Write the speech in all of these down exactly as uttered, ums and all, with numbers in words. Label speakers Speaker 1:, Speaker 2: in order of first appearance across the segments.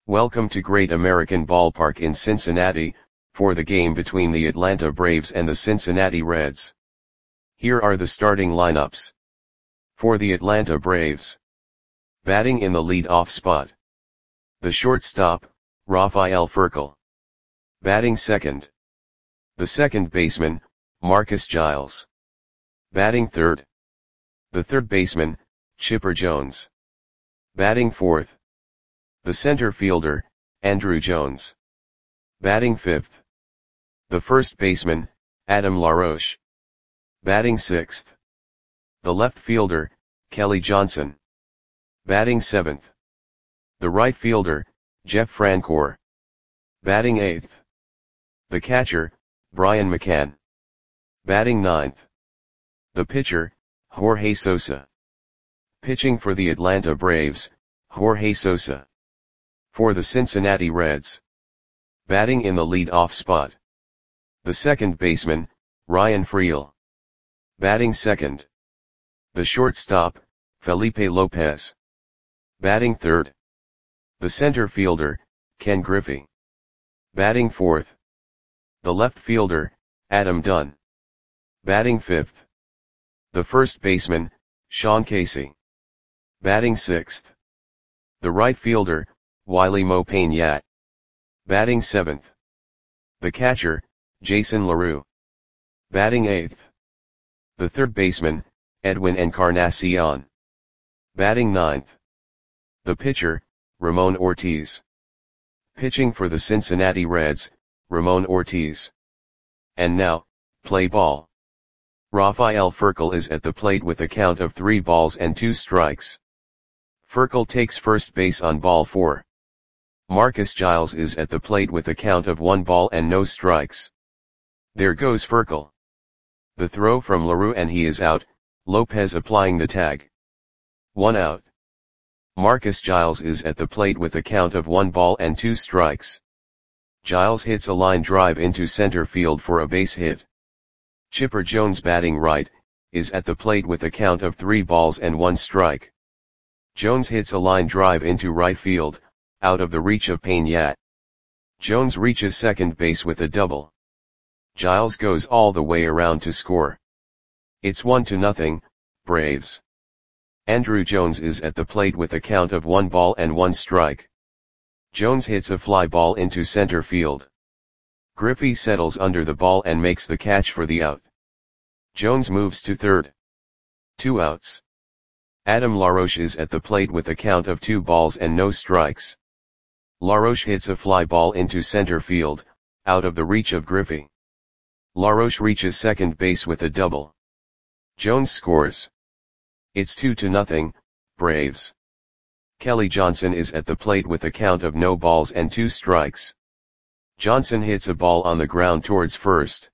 Speaker 1: Welcome to Great American Ballpark in Cincinnati, for the game between the Atlanta Braves and the Cincinnati Reds. Here are the starting lineups. For the Atlanta Braves. Batting in the lead-off spot. The shortstop, Rafael Furcal. Batting second. The second baseman, Marcus Giles. Batting third. The third baseman, Chipper Jones. Batting fourth. The center fielder, Andruw Jones. Batting fifth. The first baseman, Adam LaRoche. Batting sixth. The left fielder, Kelly Johnson. Batting seventh. The right fielder, Jeff Francoeur. Batting eighth. The catcher, Brian McCann. Batting ninth. The pitcher, Jorge Sosa. Pitching for the Atlanta Braves, Jorge Sosa. For the Cincinnati Reds. Batting in the lead-off spot. The second baseman, Ryan Freel. Batting second. The shortstop, Felipe Lopez. Batting third. The center fielder, Ken Griffey. Batting fourth. The left fielder, Adam Dunn. Batting fifth. The first baseman, Sean Casey. Batting sixth. The right fielder, Wiley Mo-Payne-Yatt. Batting seventh. The catcher, Jason LaRue. Batting eighth. The third baseman, Edwin Encarnacion. Batting ninth. The pitcher, Ramon Ortiz. Pitching for the Cincinnati Reds, Ramon Ortiz. And now, play ball. Rafael Furcal is at the plate with a count of three balls and two strikes. Furcal takes first base on ball four. Marcus Giles is at the plate with a count of one ball and no strikes. There goes Furcal. The throw from LaRue and he is out, Lopez applying the tag. One out. Marcus Giles is at the plate with a count of one ball and two strikes. Giles hits a line drive into center field for a base hit. Chipper Jones, batting right, is at the plate with a count of three balls and one strike. Jones hits a line drive into right field, out of the reach of Payne-Yatt. Jones reaches second base with a double. Giles goes all the way around to score. It's one to nothing, Braves. Andruw Jones is at the plate with a count of one ball and one strike. Jones hits a fly ball into center field. Griffey settles under the ball and makes the catch for the out. Jones moves to third. Two outs. Adam LaRoche is at the plate with a count of two balls and no strikes. LaRoche hits a fly ball into center field, out of the reach of Griffey. LaRoche reaches second base with a double. Jones scores. It's two to nothing, Braves. Kelly Johnson is at the plate with a count of no balls and two strikes. Johnson hits a ball on the ground towards first.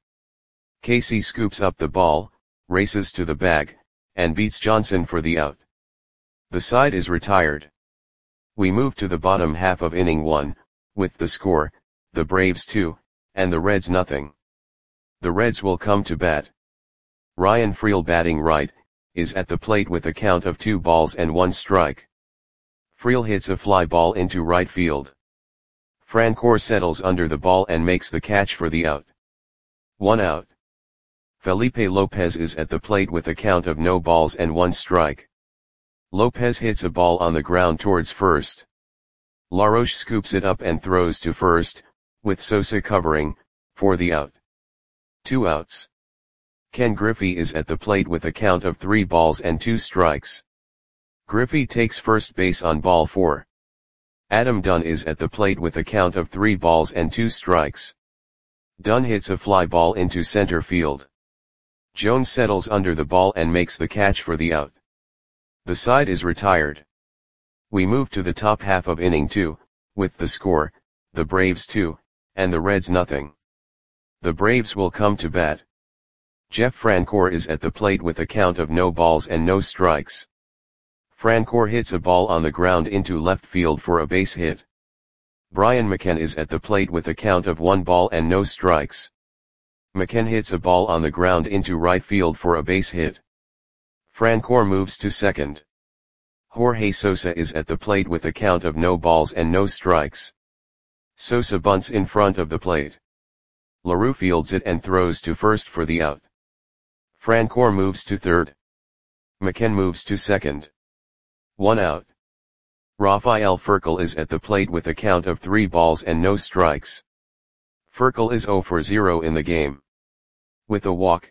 Speaker 1: Casey scoops up the ball, races to the bag, and beats Johnson for the out. The side is retired. We move to the bottom half of inning one, with the score, the Braves two, and the Reds nothing. The Reds will come to bat. Ryan Freel, batting right, is at the plate with a count of two balls and one strike. Freel hits a fly ball into right field. Francoeur settles under the ball and makes the catch for the out. One out. Felipe Lopez is at the plate with a count of no balls and one strike. Lopez hits a ball on the ground towards first. LaRoche scoops it up and throws to first, with Sosa covering, for the out. Two outs. Ken Griffey is at the plate with a count of three balls and two strikes. Griffey takes first base on ball four. Adam Dunn is at the plate with a count of three balls and two strikes. Dunn hits a fly ball into center field. Jones settles under the ball and makes the catch for the out. The side is retired. We move to the top half of inning two, with the score, the Braves two, and the Reds nothing. The Braves will come to bat. Jeff Francoeur is at the plate with a count of no balls and no strikes. Francoeur hits a ball on the ground into left field for a base hit. Brian McCann is at the plate with a count of one ball and no strikes. McCann hits a ball on the ground into right field for a base hit. Francoeur moves to second. Jorge Sosa is at the plate with a count of no balls and no strikes. Sosa bunts in front of the plate. LaRue fields it and throws to first for the out. Francoeur moves to third. McKen moves to second. One out. Rafael Furcal is at the plate with a count of three balls and no strikes. Furcal is zero for zero in the game. With a walk.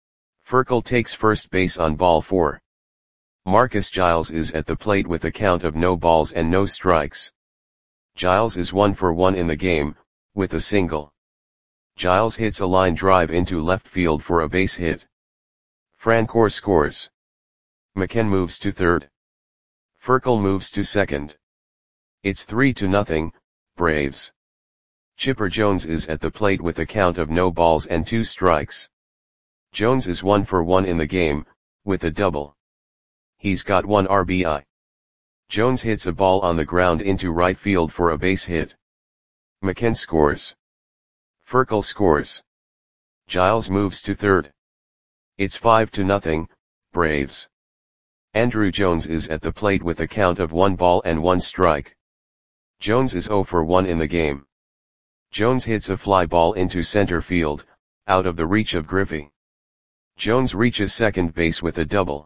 Speaker 1: Furcal takes first base on ball four. Marcus Giles is at the plate with a count of no balls and no strikes. Giles is one for one in the game, with a single. Giles hits a line drive into left field for a base hit. Francoeur scores. McKen moves to third. Furcal moves to second. It's three to nothing, Braves. Chipper Jones is at the plate with a count of no balls and two strikes. Jones is one for one in the game, with a double. He's got one R B I. Jones hits a ball on the ground into right field for a base hit. McKen scores. Furcal scores. Giles moves to third. It's five to nothing, Braves. Andruw Jones is at the plate with a count of one ball and one strike. Jones is zero for one in the game. Jones hits a fly ball into center field, out of the reach of Griffey. Jones reaches second base with a double.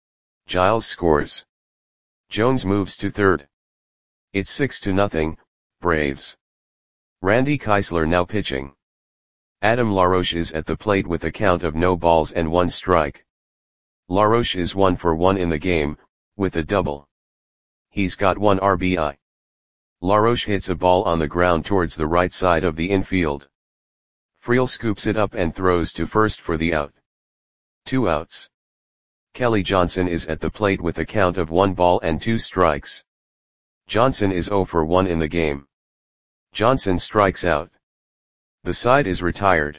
Speaker 1: Giles scores. Jones moves to third. It's six to nothing, Braves. Randy Keisler now pitching. Adam LaRoche is at the plate with a count of no balls and one strike. LaRoche is one for one in the game, with a double. He's got one R B I. LaRoche hits a ball on the ground towards the right side of the infield. Friel scoops it up and throws to first for the out. Two outs. Kelly Johnson is at the plate with a count of one ball and two strikes. Johnson is zero for one in the game. Johnson strikes out. The side is retired.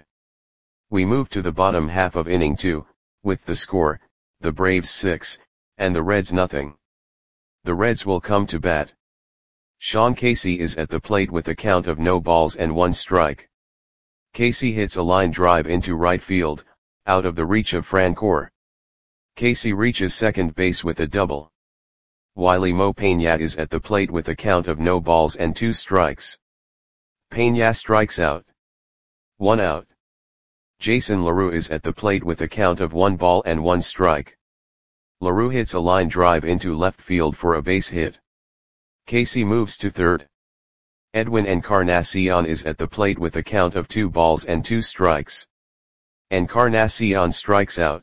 Speaker 1: We move to the bottom half of inning two, with the score, the Braves six, and the Reds nothing. The Reds will come to bat. Sean Casey is at the plate with a count of no balls and one strike. Casey hits a line drive into right field, out of the reach of Francoeur. Casey reaches second base with a double. Wiley Mo Peña is at the plate with a count of no balls and two strikes. Peña strikes out. One out. Jason LaRue is at the plate with a count of one ball and one strike. LaRue hits a line drive into left field for a base hit. Casey moves to third. Edwin Encarnacion is at the plate with a count of two balls and two strikes. Encarnacion strikes out.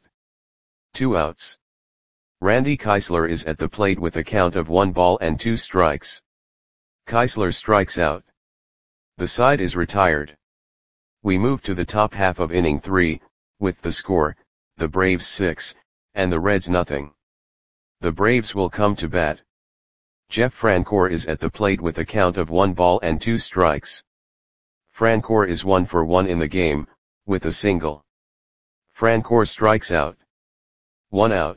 Speaker 1: Two outs. Randy Keisler is at the plate with a count of one ball and two strikes. Keisler strikes out. The side is retired. We move to the top half of inning three, with the score, the Braves six, and the Reds nothing. The Braves will come to bat. Jeff Francoeur is at the plate with a count of one ball and two strikes. Francoeur is one for one in the game, with a single. Francoeur strikes out. One out.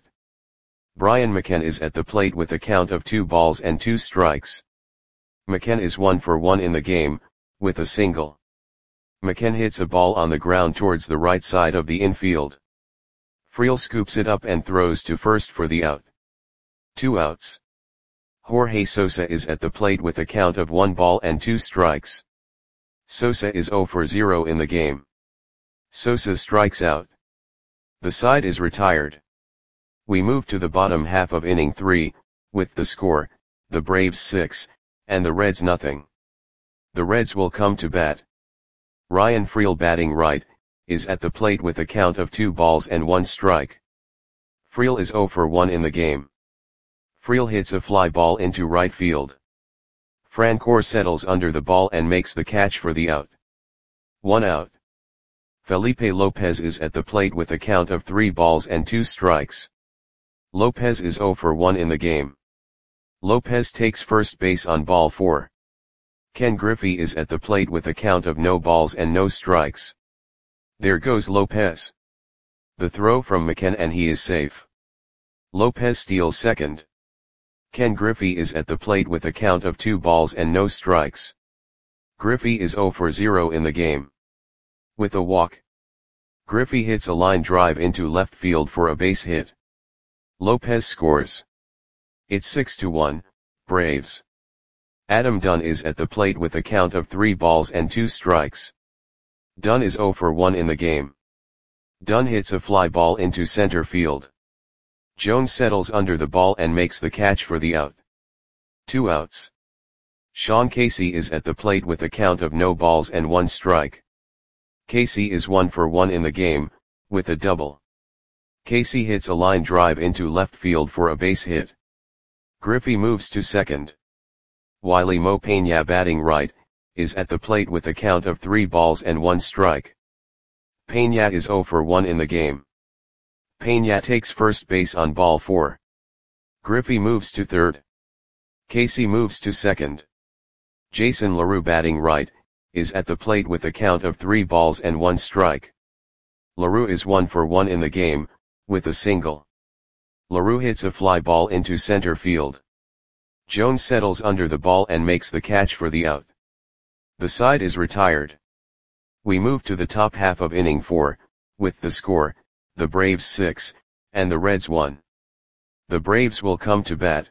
Speaker 1: Brian McKen is at the plate with a count of two balls and two strikes. McKen is one for one in the game, with a single. McKen hits a ball on the ground towards the right side of the infield. Friel scoops it up and throws to first for the out. Two outs. Jorge Sosa is at the plate with a count of one ball and two strikes. Sosa is zero for zero in the game. Sosa strikes out. The side is retired. We move to the bottom half of inning three, with the score, the Braves six, and the Reds nothing. The Reds will come to bat. Ryan Friel batting right, is at the plate with a count of two balls and one strike. Friel is zero for one in the game. Friel hits a fly ball into right field. Francoeur settles under the ball and makes the catch for the out. One out. Felipe Lopez is at the plate with a count of three balls and two strikes. Lopez is zero for one in the game. Lopez takes first base on ball four. Ken Griffey is at the plate with a count of no balls and no strikes. There goes Lopez. The throw from McKen and he is safe. Lopez steals second. Ken Griffey is at the plate with a count of two balls and no strikes. Griffey is zero for zero in the game. With a walk. Griffey hits a line drive into left field for a base hit. Lopez scores. It's six to one, Braves. Adam Dunn is at the plate with a count of three balls and two strikes. Dunn is zero for one in the game. Dunn hits a fly ball into center field. Jones settles under the ball and makes the catch for the out. Two outs. Sean Casey is at the plate with a count of no balls and one strike. Casey is one for one in the game, with a double. Casey hits a line drive into left field for a base hit. Griffey moves to second. Wiley Mo Peña, batting right, is at the plate with a count of three balls and one strike. Peña is zero for one in the game. Peña takes first base on ball four. Griffey moves to third. Casey moves to second. Jason LaRue, batting right, is at the plate with a count of three balls and one strike. LaRue is one for one in the game, with a single. LaRue hits a fly ball into center field. Jones settles under the ball and makes the catch for the out. The side is retired. We move to the top half of inning four, with the score, the Braves six, and the Reds one. The Braves will come to bat.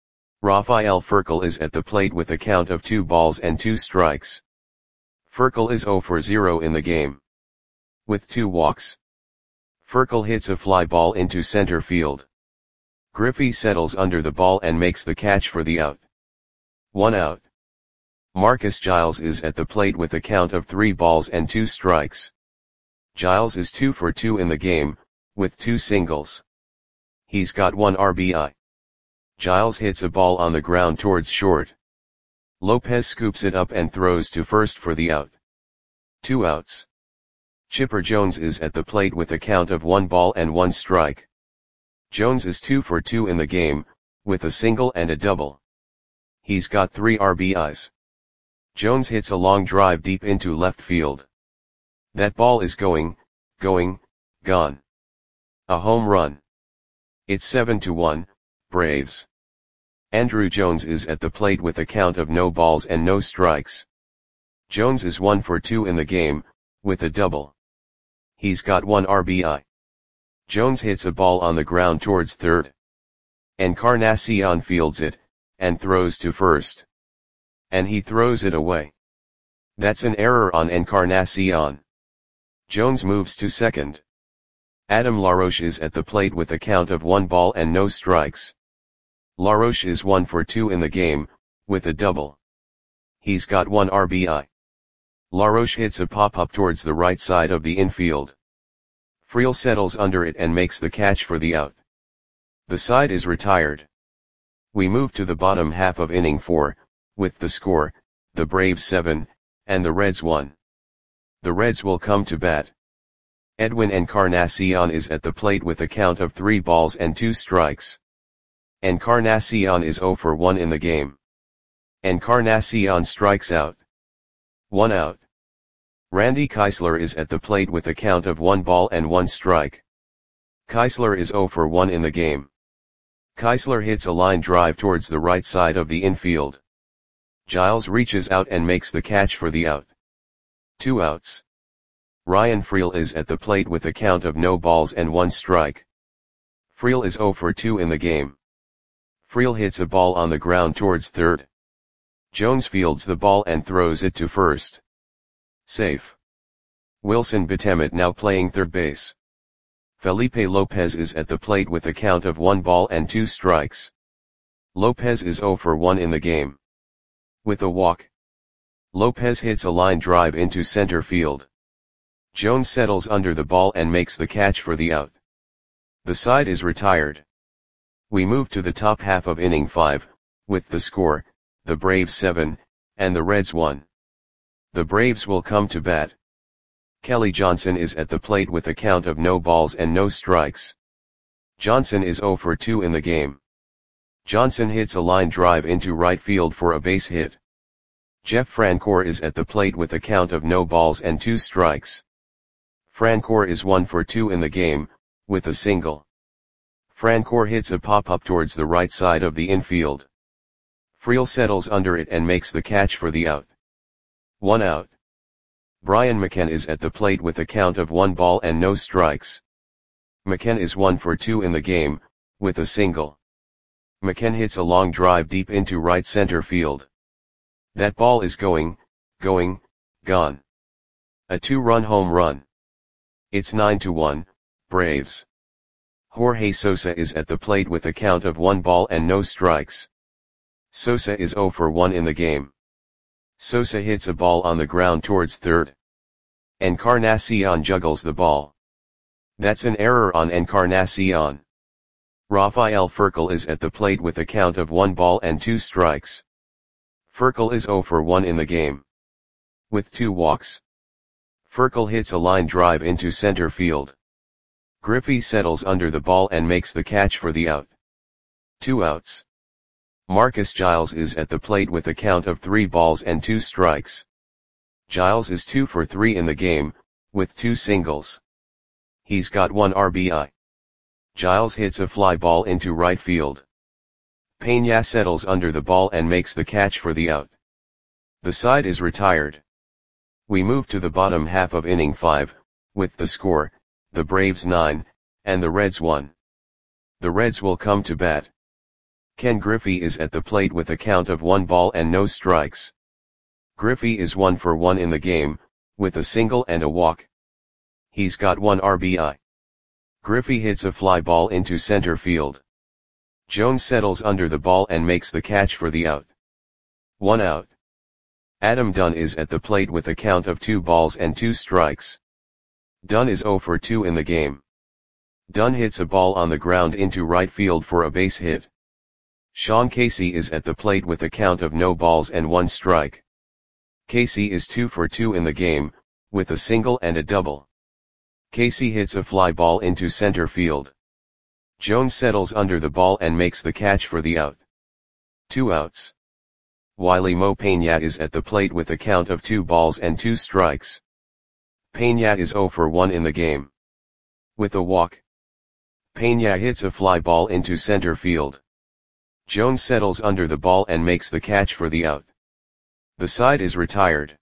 Speaker 1: Rafael Furcal is at the plate with a count of two balls and two strikes. Furcal is zero for zero in the game. With two walks. Furcal hits a fly ball into center field. Griffey settles under the ball and makes the catch for the out. One out. Marcus Giles is at the plate with a count of three balls and two strikes. Giles is two for two in the game, with two singles. He's got one R B I. Giles hits a ball on the ground towards short. Lopez scoops it up and throws to first for the out. Two outs. Chipper Jones is at the plate with a count of one ball and one strike. Jones is two for two in the game, with a single and a double. He's got three R B Is. Jones hits a long drive deep into left field. That ball is going, going, gone. A home run. It's seven to one, Braves. Andrew Jones is at the plate with a count of no balls and no strikes. Jones is one for two in the game, with a double. He's got one R B I. Jones hits a ball on the ground towards third. Encarnacion fields it, and throws to first. And he throws it away. That's an error on Encarnacion. Jones moves to second. Adam LaRoche is at the plate with a count of one ball and no strikes. LaRoche is one for two in the game, with a double. He's got one R B I. LaRoche hits a pop-up towards the right side of the infield. Friel settles under it and makes the catch for the out. The side is retired. We move to the bottom half of inning four, with the score, the Braves seven, and the Reds one. The Reds will come to bat. Edwin Encarnacion is at the plate with a count of three balls and two strikes. Encarnacion is zero for one in the game. Encarnacion strikes out. One out. Randy Keisler is at the plate with a count of one ball and one strike. Keisler is zero for one in the game. Keisler hits a line drive towards the right side of the infield. Giles reaches out and makes the catch for the out. Two outs. Ryan Friel is at the plate with a count of no balls and one strike. Friel is zero for two in the game. Friel hits a ball on the ground towards third. Jones fields the ball and throws it to first. Safe. Wilson Betemet now playing third base. Felipe Lopez is at the plate with a count of one ball and two strikes. Lopez is zero for one in the game. With a walk. Lopez hits a line drive into center field. Jones settles under the ball and makes the catch for the out. The side is retired. We move to the top half of inning five, with the score, the Braves seven, and the Reds one. The Braves will come to bat. Kelly Johnson is at the plate with a count of no balls and no strikes. Johnson is zero for two in the game. Johnson hits a line drive into right field for a base hit. Jeff Francoeur is at the plate with a count of no balls and two strikes. Francoeur is one for two in the game, with a single. Francoeur hits a pop-up towards the right side of the infield. Friel settles under it and makes the catch for the out. One out. Brian McKenna is at the plate with a count of one ball and no strikes. McKenna is one for two in the game, with a single. McKenna hits a long drive deep into right center field. That ball is going, going, gone. A two-run home run. It's nine to one, Braves. Jorge Sosa is at the plate with a count of one ball and no strikes. Sosa is zero for one in the game. Sosa hits a ball on the ground towards third. Encarnacion juggles the ball. That's an error on Encarnacion. Rafael Furcal is at the plate with a count of one ball and two strikes. Furcal is zero for one in the game. With two walks. Furcal hits a line drive into center field. Griffey settles under the ball and makes the catch for the out. Two outs. Marcus Giles is at the plate with a count of three balls and two strikes. Giles is two for three in the game, with two singles. He's got one R B I. Giles hits a fly ball into right field. Peña settles under the ball and makes the catch for the out. The side is retired. We move to the bottom half of inning five, with the score, the Braves nine, and the Reds one. The Reds will come to bat. Ken Griffey is at the plate with a count of one ball and no strikes. Griffey is one for one in the game, with a single and a walk. He's got one R B I. Griffey hits a fly ball into center field. Jones settles under the ball and makes the catch for the out. One out. Adam Dunn is at the plate with a count of two balls and two strikes. Dunn is zero for two in the game. Dunn hits a ball on the ground into right field for a base hit. Sean Casey is at the plate with a count of no balls and one strike. Casey is two for two in the game, with a single and a double. Casey hits a fly ball into center field. Jones settles under the ball and makes the catch for the out. Two outs. Wiley Mo Peña is at the plate with a count of two balls and two strikes. Peña is zero for one in the game. With a walk. Peña hits a fly ball into center field. Jones settles under the ball and makes the catch for the out. The side is retired.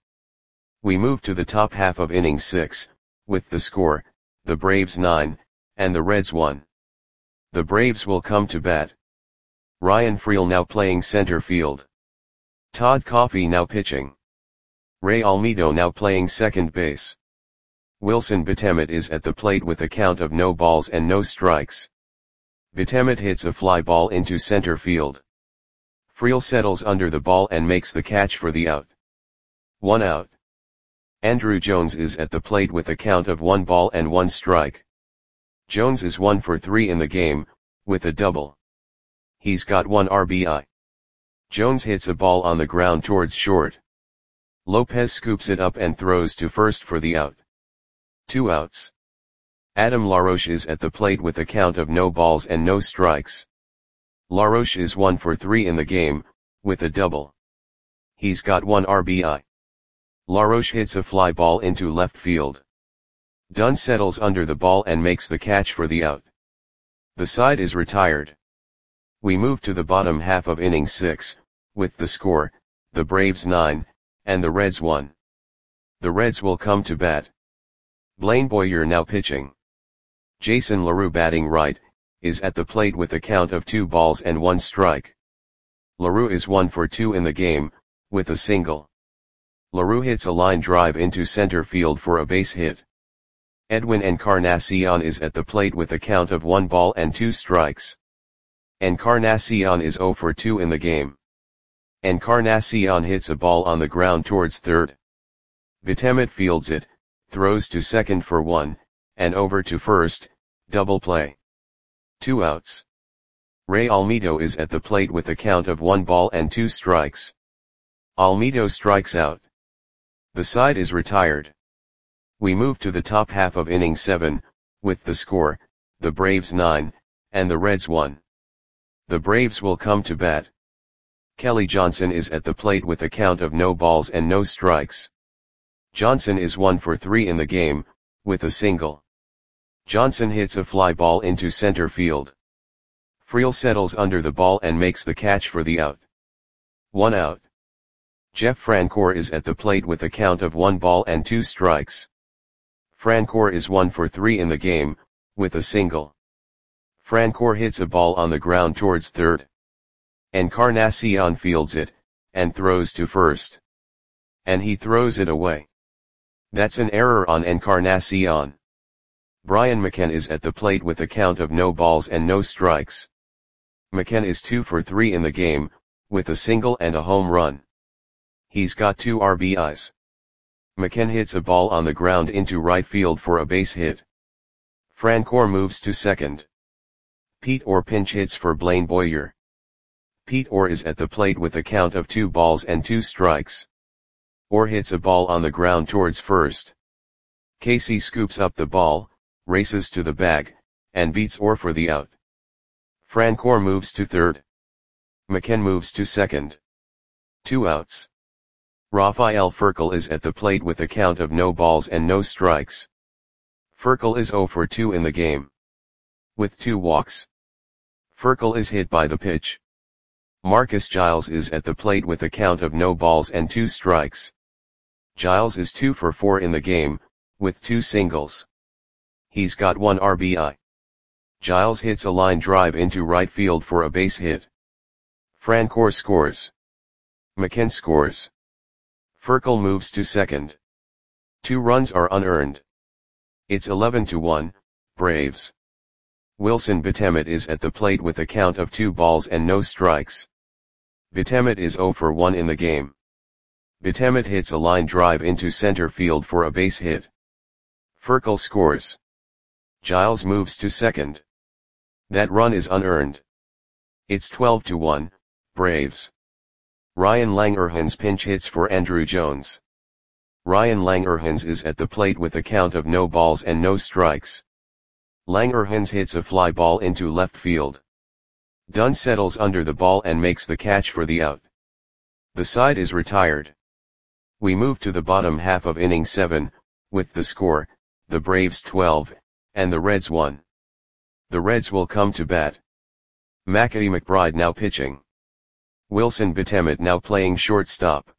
Speaker 1: We move to the top half of inning six, with the score, the Braves nine, and the Reds one. The Braves will come to bat. Ryan Freel now playing center field. Todd Coffey now pitching. Ray Almedo now playing second base. Wilson Betemit is at the plate with a count of no balls and no strikes. Betemit hits a fly ball into center field. Freel settles under the ball and makes the catch for the out. One out. Andrew Jones is at the plate with a count of one ball and one strike. Jones is one for three in the game, with a double. He's got one R B I. Jones hits a ball on the ground towards short. Lopez scoops it up and throws to first for the out. Two outs. Adam LaRoche is at the plate with a count of no balls and no strikes. LaRoche is one for three in the game, with a double. He's got one R B I. LaRoche hits a fly ball into left field. Dunn settles under the ball and makes the catch for the out. The side is retired. We move to the bottom half of inning six, with the score, the Braves nine, and the Reds one. The Reds will come to bat. Blaine Boyer now pitching. Jason LaRue batting right, is at the plate with a count of two balls and one strike. LaRue is one for two in the game, with a single. LaRue hits a line drive into center field for a base hit. Edwin Encarnacion is at the plate with a count of one ball and two strikes. Encarnacion is zero for two in the game. Encarnacion hits a ball on the ground towards third. Betemit fields it, throws to second for one, and over to first, double play. Two outs. Ray Almedo is at the plate with a count of one ball and two strikes. Almedo strikes out. The side is retired. We move to the top half of inning seven, with the score, the Braves nine, and the Reds one. The Braves will come to bat. Kelly Johnson is at the plate with a count of no balls and no strikes. Johnson is one for three in the game, with a single. Johnson hits a fly ball into center field. Freel settles under the ball and makes the catch for the out. One out. Jeff Francoeur is at the plate with a count of one ball and two strikes. Francoeur is one for three in the game, with a single. Francoeur hits a ball on the ground towards third. Encarnacion fields it, and throws to first. And he throws it away. That's an error on Encarnacion. Brian McCann is at the plate with a count of no balls and no strikes. McCann is two for three in the game, with a single and a home run. He's got two R B Is. McCann hits a ball on the ground into right field for a base hit. Francoeur moves to second. Pete Orr pinch hits for Blaine Boyer. Pete Orr is at the plate with a count of two balls and two strikes. Orr hits a ball on the ground towards first. Casey scoops up the ball, races to the bag, and beats Orr for the out. Francoeur moves to third. McCann moves to second. Two outs. Rafael Furcal is at the plate with a count of no balls and no strikes. Furcal is zero for two in the game, with two walks. Furcal is hit by the pitch. Marcus Giles is at the plate with a count of no balls and two strikes. Giles is two for four in the game, with two singles. He's got one R B I. Giles hits a line drive into right field for a base hit. Francoeur scores. McCann scores. Furcal moves to second. Two runs are unearned. It's eleven to one, Braves. Wilson Betemet is at the plate with a count of two balls and no strikes. Betemet is zero for one in the game. Betemet hits a line drive into center field for a base hit. Furcal scores. Giles moves to second. That run is unearned. It's twelve to one, Braves. Ryan Langerhans pinch hits for Andruw Jones. Ryan Langerhans is at the plate with a count of no balls and no strikes. Langerhans hits a fly ball into left field. Dunn settles under the ball and makes the catch for the out. The side is retired. We move to the bottom half of inning seven, with the score, the Braves twelve, and the Reds one. The Reds will come to bat. Mackie McBride now pitching. Wilson Betemet now playing shortstop.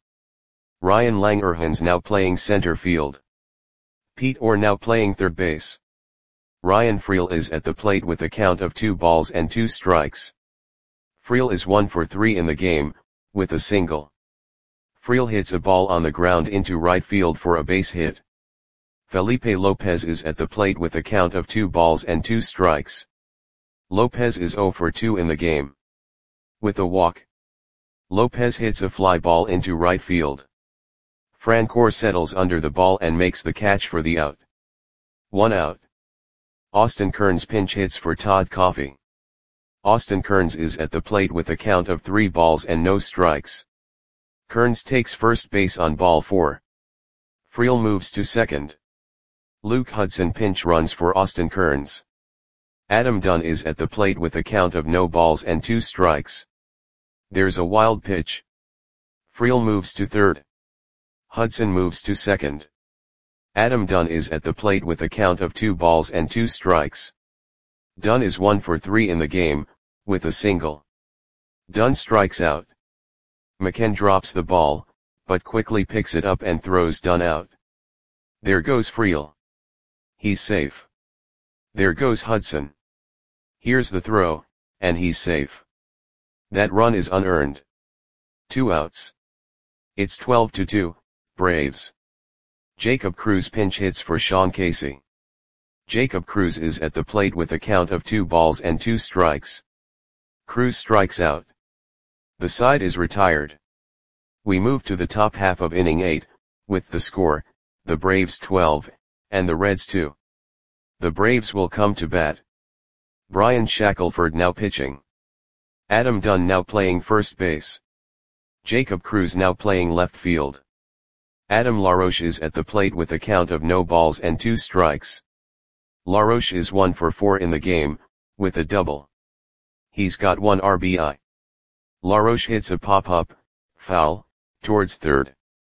Speaker 1: Ryan Langerhans now playing center field. Pete Orr now playing third base. Ryan Freel is at the plate with a count of two balls and two strikes. Freel is one for three in the game, with a single. Freel hits a ball on the ground into right field for a base hit. Felipe Lopez is at the plate with a count of two balls and two strikes. Lopez is zero for two in the game, with a walk. Lopez hits a fly ball into right field. Francoeur settles under the ball and makes the catch for the out. One out. Austin Kearns pinch hits for Todd Coffey. Austin Kearns is at the plate with a count of three balls and no strikes. Kearns takes first base on ball four. Freel moves to second. Luke Hudson pinch runs for Austin Kearns. Adam Dunn is at the plate with a count of no balls and two strikes. There's a wild pitch. Freel moves to third. Hudson moves to second. Adam Dunn is at the plate with a count of two balls and two strikes. Dunn is one for three in the game, with a single. Dunn strikes out. McCann drops the ball, but quickly picks it up and throws Dunn out. There goes Freel. He's safe. There goes Hudson. Here's the throw, and he's safe. That run is unearned. Two outs. It's twelve to two, Braves. Jacob Cruz pinch hits for Sean Casey. Jacob Cruz is at the plate with a count of two balls and two strikes. Cruz strikes out. The side is retired. We move to the top half of inning eight, with the score, the Braves twelve, and the Reds two. The Braves will come to bat. Brian Shackelford now pitching. Adam Dunn now playing first base. Jacob Cruz now playing left field. Adam LaRoche is at the plate with a count of no balls and two strikes. LaRoche is one for four in the game, with a double. He's got one R B I. LaRoche hits a pop-up, foul, towards third.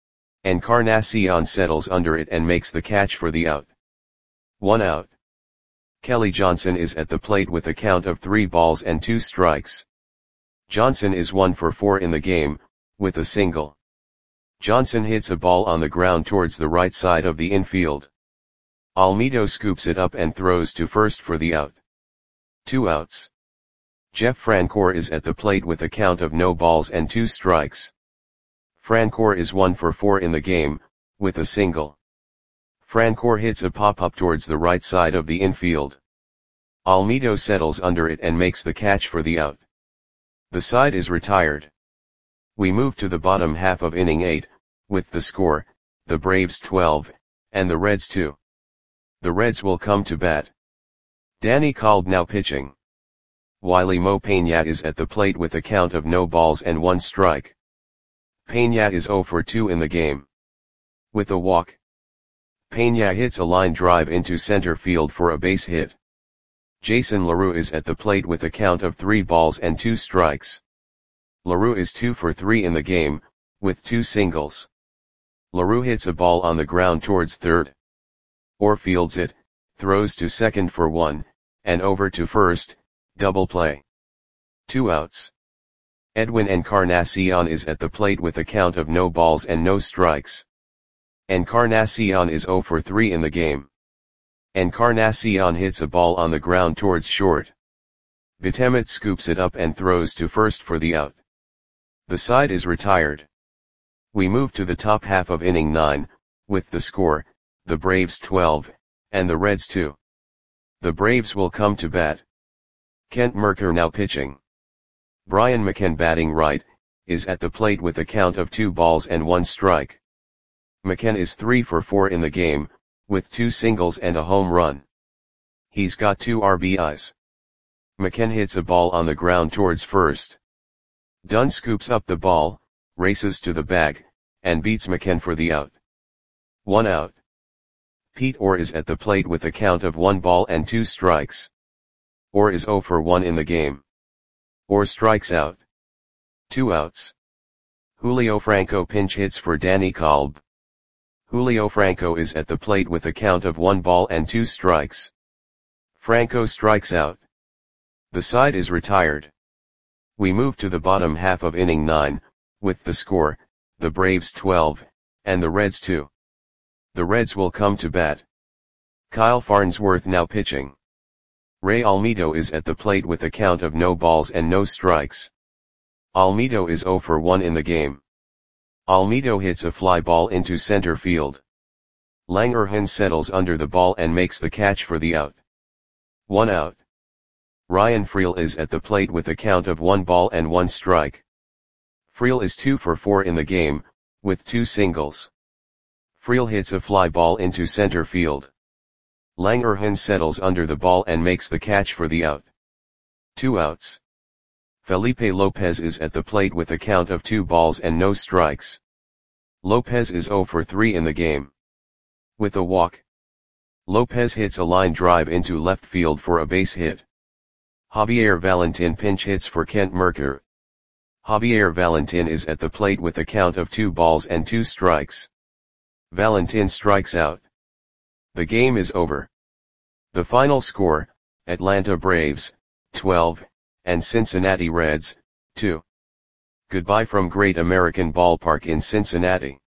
Speaker 1: Encarnacion settles under it and makes the catch for the out. One out. Kelly Johnson is at the plate with a count of three balls and two strikes. Johnson is one for four in the game, with a single. Johnson hits a ball on the ground towards the right side of the infield. Almedo scoops it up and throws to first for the out. Two outs. Jeff Francoeur is at the plate with a count of no balls and two strikes. Francoeur is one for four in the game, with a single. Francoeur hits a pop-up towards the right side of the infield. Almedo settles under it and makes the catch for the out. The side is retired. We move to the bottom half of inning eight, with the score, the Braves twelve, and the Reds two. The Reds will come to bat. Danny Kolb now pitching. Wiley Mo Peña is at the plate with a count of no balls and one strike. Peña is zero for two in the game. With a walk, Peña hits a line drive into center field for a base hit. Jason LaRue is at the plate with a count of three balls and two strikes. LaRue is two for three in the game, with two singles. LaRue hits a ball on the ground towards third. Or fields it, throws to second for one, and over to first, double play. Two outs. Edwin Encarnacion is at the plate with a count of no balls and no strikes. Encarnacion is zero for three in the game. Encarnacion hits a ball on the ground towards short. Betemet scoops it up and throws to first for the out. The side is retired. We move to the top half of inning nine, with the score, the Braves twelve, and the Reds two. The Braves will come to bat. Kent Mercker now pitching. Brian McCann batting right, is at the plate with a count of two balls and one strike. McCann is three for four in the game, with two singles and a home run. He's got two R B Is. McCann hits a ball on the ground towards first. Dunn scoops up the ball, races to the bag, and beats McCann for the out. One out. Pete Orr is at the plate with a count of one ball and two strikes. Orr is zero for one in the game. Orr strikes out. Two outs. Julio Franco pinch hits for Danny Kolb. Julio Franco is at the plate with a count of one ball and two strikes. Franco strikes out. The side is retired. We move to the bottom half of inning nine, with the score, the Braves twelve, and the Reds two. The Reds will come to bat. Kyle Farnsworth now pitching. Ray Almedo is at the plate with a count of no balls and no strikes. Almedo is zero for one in the game. Almedo hits a fly ball into center field. Langerhans settles under the ball and makes the catch for the out. One out. Ryan Freel is at the plate with a count of one ball and one strike. Freel is two for four in the game, with two singles. Freel hits a fly ball into center field. Langerhans settles under the ball and makes the catch for the out. Two outs. Felipe Lopez is at the plate with a count of two balls and no strikes. Lopez is zero for three in the game. With a walk, Lopez hits a line drive into left field for a base hit. Javier Valentin pinch hits for Kent Mercker. Javier Valentin is at the plate with a count of two balls and two strikes. Valentin strikes out. The game is over. The final score, Atlanta Braves, twelve, and Cincinnati Reds, two. Goodbye from Great American Ballpark in Cincinnati.